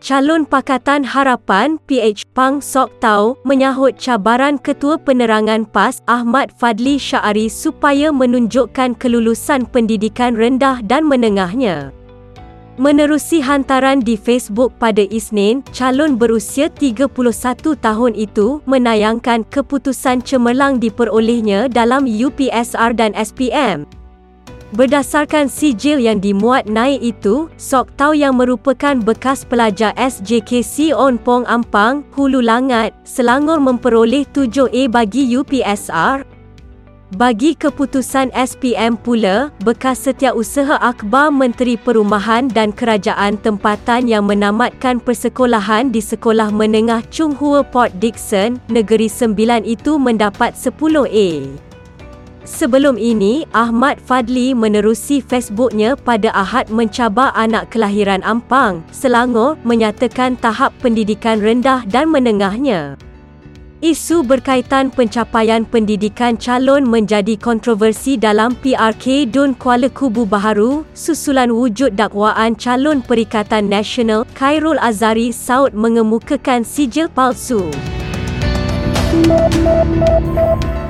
Calon Pakatan Harapan PH Pang Sok Tau menyahut cabaran Ketua Penerangan PAS Ahmad Fadli Syari supaya menunjukkan kelulusan pendidikan rendah dan menengahnya. Menerusi hantaran di Facebook pada Isnin, calon berusia 31 tahun itu menayangkan keputusan cemerlang diperolehnya dalam UPSR dan SPM. Berdasarkan sijil yang dimuat naik itu, Sok Tau yang merupakan bekas pelajar SJKC Onpong Ampang, Hulu Langat, Selangor memperoleh 7A bagi UPSR. Bagi keputusan SPM pula, bekas setiausaha akhbar Menteri Perumahan dan Kerajaan Tempatan yang menamatkan persekolahan di Sekolah Menengah Chung Hua Port Dickson, Negeri Sembilan itu mendapat 10A. Sebelum ini, Ahmad Fadli menerusi Facebooknya pada Ahad mencabar anak kelahiran Ampang, Selangor, menyatakan tahap pendidikan rendah dan menengahnya. Isu berkaitan pencapaian pendidikan calon menjadi kontroversi dalam PRK Dun Kuala Kubu Baharu, susulan wujud dakwaan calon Perikatan Nasional, Khairul Azhari Saud mengemukakan sijil palsu.